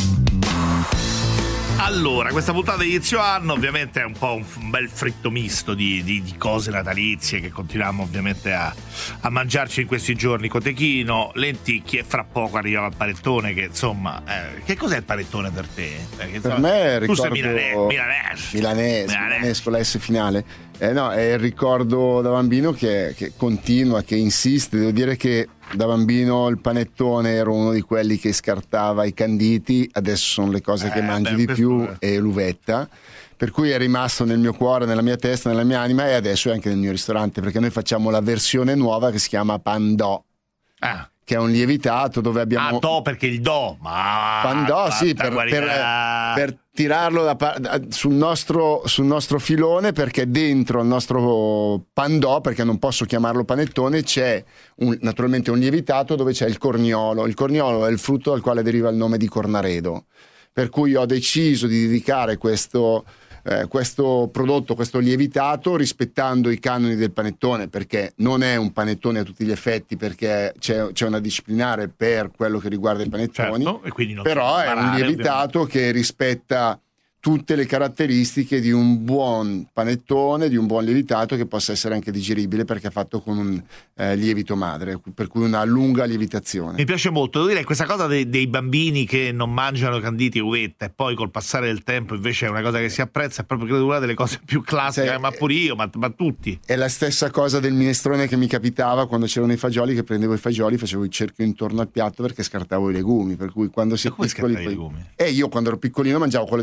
Allora, questa puntata di inizio anno ovviamente è un po' un bel fritto misto di cose natalizie che continuiamo ovviamente a mangiarci in questi giorni. Cotechino, lenticchie, e fra poco arriva il panettone, che insomma, che cos'è il panettone per te? Per me tu sei milanese con la S finale. No, è il ricordo da bambino che continua, che insiste. Devo dire che da bambino il panettone ero uno di quelli che scartava i canditi, adesso sono le cose che mangio di più, e l'uvetta, per cui è rimasto nel mio cuore, nella mia testa, nella mia anima, e adesso è anche nel mio ristorante, perché noi facciamo la versione nuova che si chiama Pandò. Che è un lievitato dove abbiamo... do perché il do, ma... Pandò, sì, per tirarlo sul nostro filone, perché dentro al nostro pandò, perché non posso chiamarlo panettone, c'è naturalmente un lievitato dove c'è il corniolo. Il corniolo è il frutto dal quale deriva il nome di Cornaredo, per cui ho deciso di dedicare questo prodotto, questo lievitato, rispettando i canoni del panettone, perché non è un panettone a tutti gli effetti, perché c'è una disciplinare per quello che riguarda i panettoni, certo, e quindi però è un lievitato ovviamente che rispetta tutte le caratteristiche di un buon panettone, di un buon lievitato, che possa essere anche digeribile perché è fatto con un lievito madre, per cui una lunga lievitazione. Mi piace molto, devo dire, questa cosa dei bambini che non mangiano canditi e uvetta, e poi col passare del tempo invece è una cosa che si apprezza, è proprio, credo, una delle cose più classiche, ma pure io, ma tutti. È la stessa cosa del minestrone che mi capitava quando c'erano i fagioli, che prendevo i fagioli, facevo il cerchio intorno al piatto perché scartavo i legumi, per cui quando si è piccoli... i legumi? Io quando ero piccolino mangiavo quello di verdure,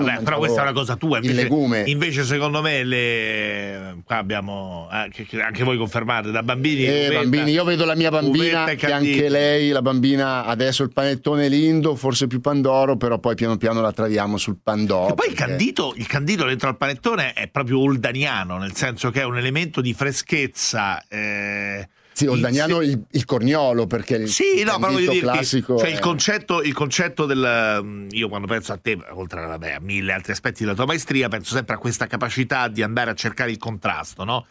però questa è una cosa tua, il legume. Invece secondo me qua abbiamo anche voi confermate da bambini. Bambini, io vedo la mia bambina che anche lei, la bambina adesso il panettone lindo, forse più pandoro, però poi piano piano la traviamo sul pandoro. E poi il candito dentro al panettone è proprio oldaniano, nel senso che è un elemento di freschezza. Sì, oldaniano il corniolo, perché il candito classico cioè il concetto del io quando penso a te, oltre a mille altri aspetti della tua maestria, penso sempre a questa capacità di andare a cercare il contrasto, no?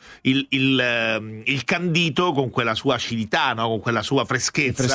Il candito con quella sua acidità, no? Con quella sua freschezza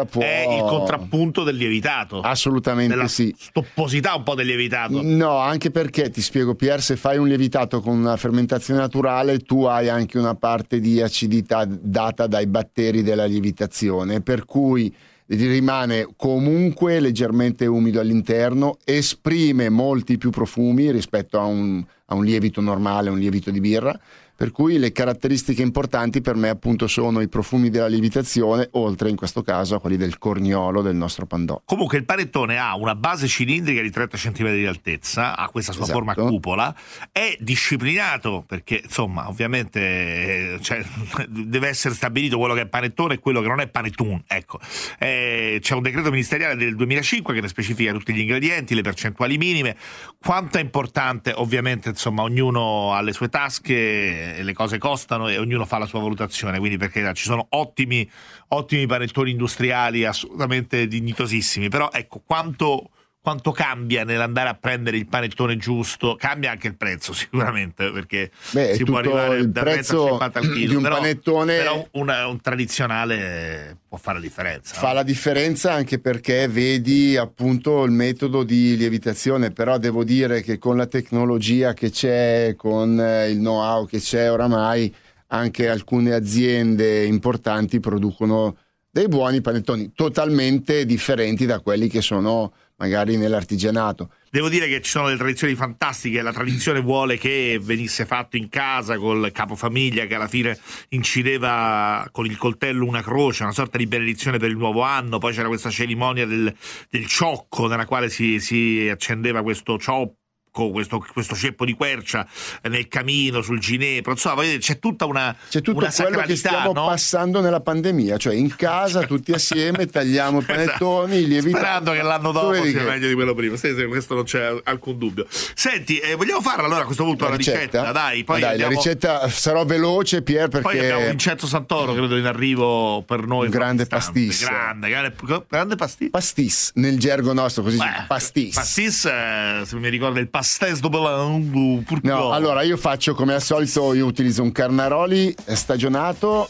è il contrappunto del lievitato. Assolutamente della sì. stopposità un po' del lievitato. No, anche perché ti spiego, Pier, se fai un lievitato con una fermentazione naturale, tu hai anche una parte di acidità data dai batteri della lievitazione, per cui rimane comunque leggermente umido all'interno, esprime molti più profumi rispetto a un lievito normale, un lievito di birra, per cui le caratteristiche importanti per me appunto sono i profumi della lievitazione, oltre in questo caso a quelli del corniolo del nostro pandò. Comunque il panettone ha una base cilindrica di 30 cm di altezza, ha questa sua forma a cupola, è disciplinato perché insomma ovviamente deve essere stabilito quello che è panettone e quello che non è panettone, ecco. C'è un decreto ministeriale del 2005 che ne specifica tutti gli ingredienti, le percentuali minime, quanto è importante, ovviamente insomma ognuno ha le sue tasche, le cose costano e ognuno fa la sua valutazione, quindi perché ci sono ottimi panettoni industriali assolutamente dignitosissimi, però ecco quanto cambia nell'andare a prendere il panettone giusto, cambia anche il prezzo sicuramente, perché si può arrivare da 30 a 50 al chilo, di un panettone, però un tradizionale può fare la differenza. Fa la differenza anche perché vedi appunto il metodo di lievitazione, però devo dire che con la tecnologia che c'è, con il know-how che c'è oramai, anche alcune aziende importanti producono dei buoni panettoni totalmente differenti da quelli che sono magari nell'artigianato. Devo dire che ci sono delle tradizioni fantastiche, la tradizione vuole che venisse fatto in casa col capofamiglia che alla fine incideva con il coltello una croce, una sorta di benedizione per il nuovo anno, poi c'era questa cerimonia del ciocco nella quale si accendeva questo ciocco, questo ceppo di quercia nel camino, sul ginepro, insomma c'è tutta una sacralità, quello che stiamo passando nella pandemia, cioè in casa tutti assieme tagliamo panettoni, lievitati, sperando che l'anno dopo sia meglio di quello prima. Questo non c'è alcun dubbio. Senti, vogliamo fare allora a questo punto la ricetta? Dai, la ricetta sarò veloce, Pier, perché poi abbiamo Vincenzo Santoro credo in arrivo per noi, un grande pastis, grande pastis nel gergo nostro, così pastis, se mi ricorda il pastis do Belando. No, allora io faccio come al solito, io utilizzo un carnaroli stagionato,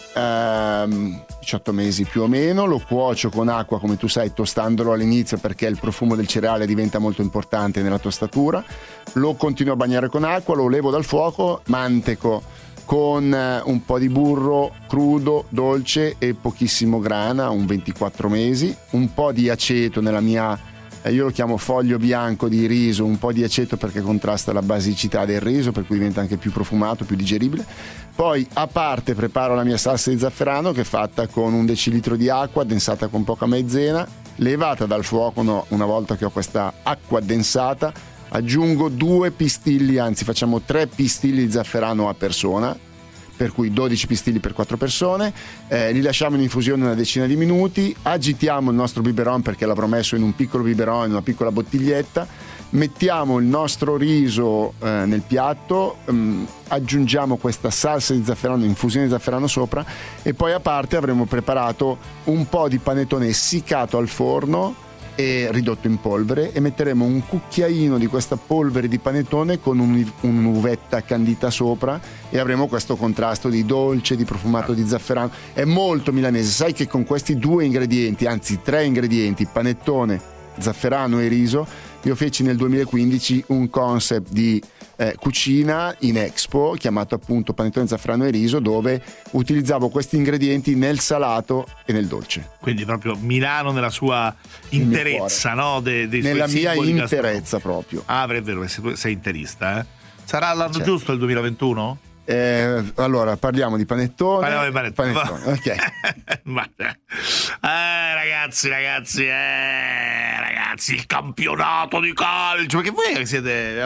18 mesi più o meno, lo cuocio con acqua, come tu sai, tostandolo all'inizio perché il profumo del cereale diventa molto importante nella tostatura, lo continuo a bagnare con acqua, lo levo dal fuoco, manteco con un po' di burro crudo, dolce e pochissimo grana, un 24 mesi, un po' di aceto nella mia, io lo chiamo foglio bianco di riso, un po' di aceto perché contrasta la basicità del riso, per cui diventa anche più profumato, più digeribile. Poi a parte preparo la mia salsa di zafferano che è fatta con 1 decilitro di acqua addensata con poca maizena, levata dal fuoco una volta che ho questa acqua addensata, aggiungo 2 pistilli, anzi facciamo 3 pistilli di zafferano a persona, per cui 12 pistilli per 4 persone, li lasciamo in infusione una decina di minuti, agitiamo il nostro biberon perché l'avrò messo in un piccolo biberon, in una piccola bottiglietta, mettiamo il nostro riso nel piatto, aggiungiamo questa salsa di zafferano, infusione di zafferano sopra, e poi a parte avremo preparato un po' di panettone essiccato al forno e ridotto in polvere, e metteremo un cucchiaino di questa polvere di panettone con un'uvetta candita sopra, e avremo questo contrasto di dolce, di profumato di zafferano. È molto milanese. Sai che con questi 2 ingredienti, anzi 3 ingredienti, panettone, zafferano e riso, io feci nel 2015 un concept di cucina in Expo chiamato appunto panettone, zafferano e riso, dove utilizzavo questi ingredienti nel salato e nel dolce. Quindi proprio Milano nella sua interezza, no? Nella mia interezza proprio. Ah, è vero, sei interista, eh? Sarà l'anno giusto il 2021? Allora parliamo di panettone. Parliamo di panettone. Ok. Ragazzi, ragazzi, il campionato di calcio, perché voi siete,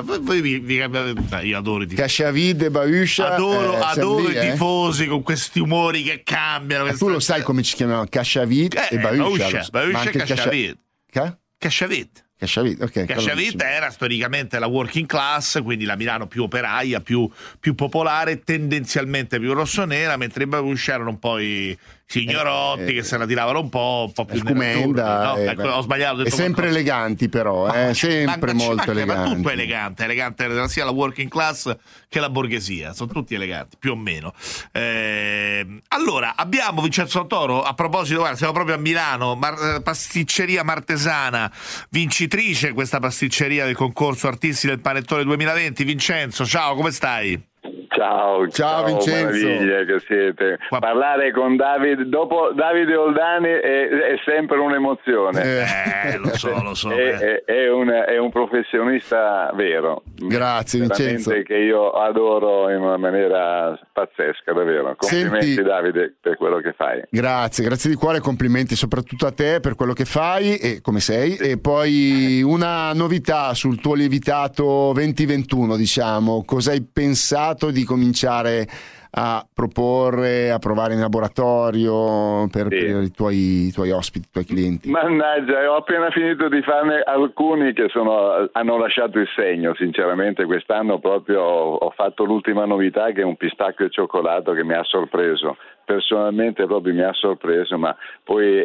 io adoro Casciavide, Bauscia, adoro i tifosi con questi umori che cambiano. Tu lo sai come ci chiamano? Casciavide e Bauscia e Casciavide. Casciavite era storicamente la working class, quindi la Milano più operaia, più popolare, tendenzialmente più rossonera, mentre i Bauscia erano un po' i signorotti che se la tiravano un po' più Scumenda, ho sbagliato, e sempre eleganti però, sempre molto eleganti. Ma tutto elegante sia la working class che la borghesia, sono tutti eleganti più o meno. Allora abbiamo Vincenzo Santoro, a proposito, guarda, siamo proprio a Milano, pasticceria Martesana, vincitrice questa pasticceria del concorso Artisti del Panettone 2020. Vincenzo, ciao, come stai? Ciao Vincenzo. Meraviglia che siete. Parlare con Davide dopo Davide Oldani è sempre un'emozione. Lo so. È un professionista vero. Grazie Vincenzo. Che io adoro in una maniera pazzesca, davvero. Complimenti. Senti, Davide, per quello che fai. Grazie di cuore, complimenti soprattutto a te per quello che fai e come sei. E poi una novità sul tuo lievitato 2021, diciamo, cosa hai pensato di cominciare a proporre, a provare in laboratorio per i tuoi ospiti, i tuoi clienti? Mannaggia, ho appena finito di farne alcuni che hanno lasciato il segno, sinceramente. Quest'anno proprio ho fatto l'ultima novità, che è un pistacchio e cioccolato che mi ha sorpreso. Personalmente proprio mi ha sorpreso, ma poi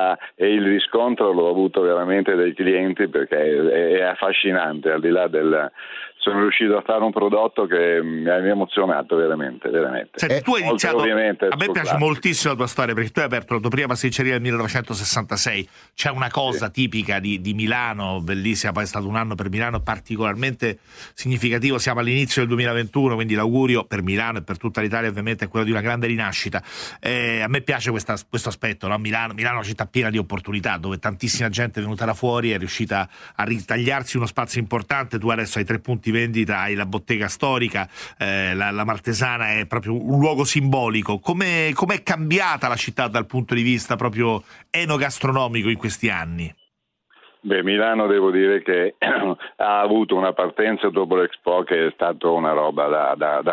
il riscontro l'ho avuto veramente dai clienti, perché è affascinante, al di là sono riuscito a fare un prodotto che mi ha emozionato veramente. Senti, tu hai iniziato, a me piace moltissimo la tua storia, perché tu hai aperto la tua prima pasticceria nel 1966. C'è una cosa tipica di Milano, bellissima, poi è stato un anno per Milano particolarmente significativo. Siamo all'inizio del 2021, quindi l'augurio per Milano e per tutta l'Italia ovviamente è quello di una grande rinascita. A me piace questo aspetto, no? Milano è una città piena di opportunità, dove tantissima gente è venuta da fuori, è riuscita a ritagliarsi uno spazio importante. Tu adesso hai 3 punti vendita, hai la bottega storica, la Martesana è proprio un luogo simbolico. Com'è cambiata la città dal punto di vista proprio enogastronomico in questi anni? Beh, Milano devo dire che ha avuto una partenza dopo l'Expo che è stata una roba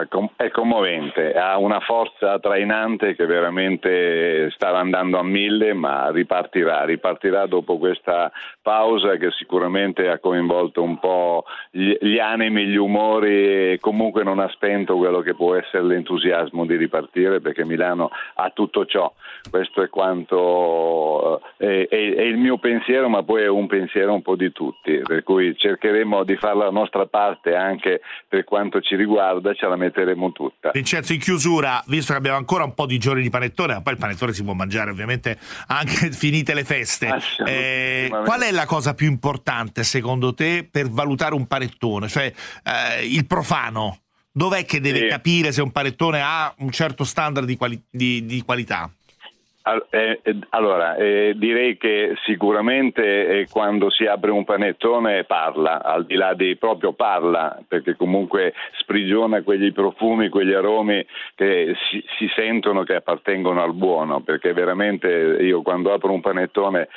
è commovente, ha una forza trainante che veramente stava andando a 1000, ma ripartirà dopo questa pausa che sicuramente ha coinvolto un po' gli animi, gli umori, e comunque non ha spento quello che può essere l'entusiasmo di ripartire, perché Milano ha tutto ciò. Questo è quanto è il mio pensiero, ma poi è un pensiero un po' di tutti, per cui cercheremo di fare la nostra parte anche per quanto ci riguarda, ce la metteremo tutta. Vincenzo, in chiusura, visto che abbiamo ancora un po' di giorni di panettone, ma poi il panettone si può mangiare ovviamente anche finite le feste, qual è la cosa più importante secondo te per valutare un panettone? Cioè il profano, dov'è che deve capire se un panettone ha un certo standard di qualità? Allora, direi che sicuramente quando si apre un panettone parla, al di là di proprio parla, perché comunque sprigiona quegli profumi, quegli aromi che si sentono, che appartengono al buono, perché veramente io quando apro un panettone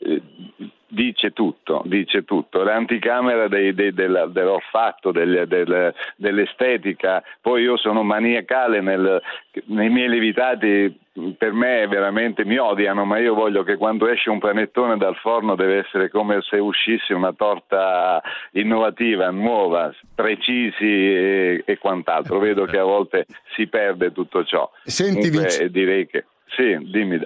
dice tutto, l'anticamera dell'olfatto, dell'estetica. Poi io sono maniacale nei miei lievitati, per me veramente mi odiano, ma io voglio che quando esce un panettone dal forno deve essere come se uscisse una torta innovativa, nuova, precisi e quant'altro. Vedo che a volte si perde tutto ciò. Senti, direi che sì, dimmi.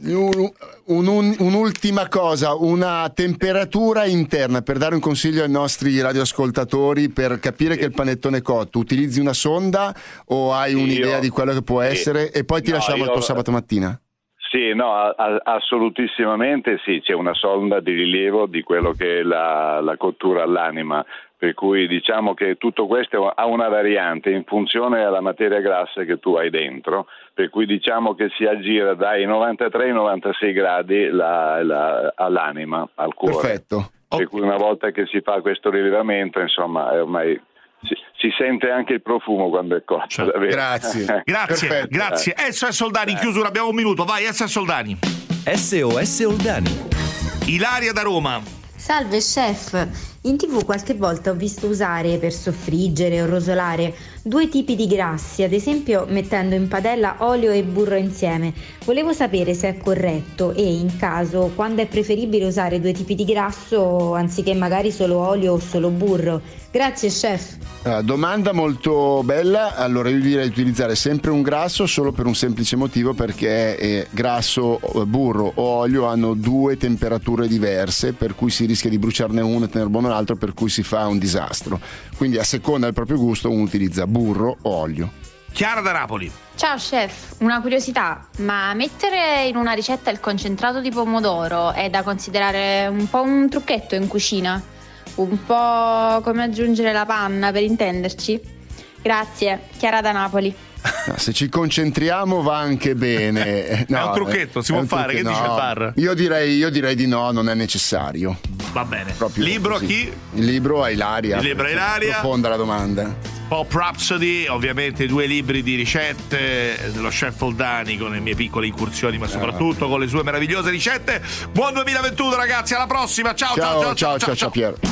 Un'ultima cosa, una temperatura interna per dare un consiglio ai nostri radioascoltatori per capire che il panettone è cotto. Utilizzi una sonda o hai un'idea di quello che può essere? E poi ti lasciamo il tuo sabato mattina. Sì, no, assolutissimamente sì, c'è una sonda di rilievo di quello che è la cottura all'anima, per cui diciamo che tutto questo ha una variante in funzione della materia grassa che tu hai dentro, per cui diciamo che si aggira dai 93 ai 96 gradi all'anima, al cuore. Perfetto. Per cui una volta che si fa questo rilevamento, insomma, ormai si sente anche il profumo quando è cotto. Cioè, grazie. SOS Soldani, in chiusura abbiamo un minuto, vai SOS Soldani. SOS Soldani. Ilaria da Roma. Salve chef, in TV qualche volta ho visto usare per soffriggere o rosolare 2 tipi di grassi, ad esempio mettendo in padella olio e burro insieme. Volevo sapere se è corretto e, in caso, quando è preferibile usare 2 tipi di grasso anziché magari solo olio o solo burro. Grazie chef. Domanda molto bella. Allora io direi di utilizzare sempre un grasso solo per un semplice motivo, perché grasso, burro o olio hanno 2 temperature diverse, per cui si rischia di bruciarne uno e tenere buono l'altro, per cui si fa un disastro. Quindi a seconda del proprio gusto uno utilizza burro o olio. Chiara da Napoli. Ciao chef, una curiosità, ma mettere in una ricetta il concentrato di pomodoro è da considerare un po' un trucchetto in cucina? Un po' come aggiungere la panna, per intenderci? Grazie, Chiara da Napoli. No, se ci concentriamo va anche bene. No, è un trucchetto, si può fare, che dice il bar? Io direi di no, non è necessario. Va bene. Proprio libro così. Chi? Il libro a Ilaria. Il libro a Ilaria. Profonda la domanda. Pop Rhapsody, ovviamente 2 libri di ricette dello chef Oldani, con le mie piccole incursioni, ma soprattutto con le sue meravigliose ricette. Buon 2021 ragazzi, alla prossima. Ciao Piero.